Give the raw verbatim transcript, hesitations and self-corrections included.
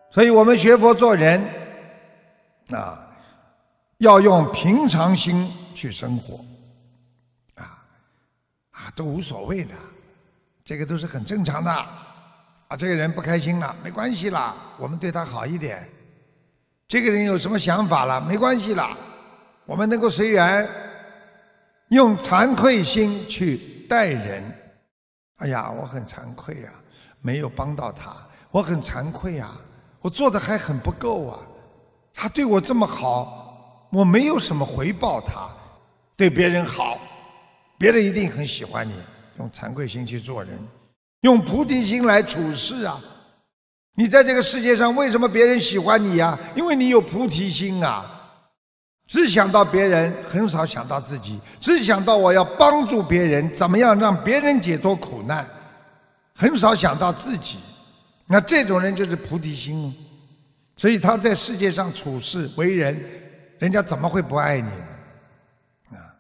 所以我们学佛做人啊，要用平常心去生活，啊啊都无所谓的，这个都是很正常的。啊，这个人不开心了，没关系啦，我们对他好一点。这个人有什么想法了，没关系啦，我们能够随缘，用惭愧心去待人。哎呀，我很惭愧呀，没有帮到他，我很惭愧呀，我做的还很不够啊。他对我这么好，我没有什么回报他。对别人好，别人一定很喜欢你。用惭愧心去做人，用菩提心来处事啊。你在这个世界上，为什么别人喜欢你呀？因为你有菩提心啊。只想到别人，很少想到自己，只想到我要帮助别人，怎么样让别人解脱苦难，很少想到自己。那这种人就是菩提心哦。所以他在世界上处事为人，人家怎么会不爱你呢？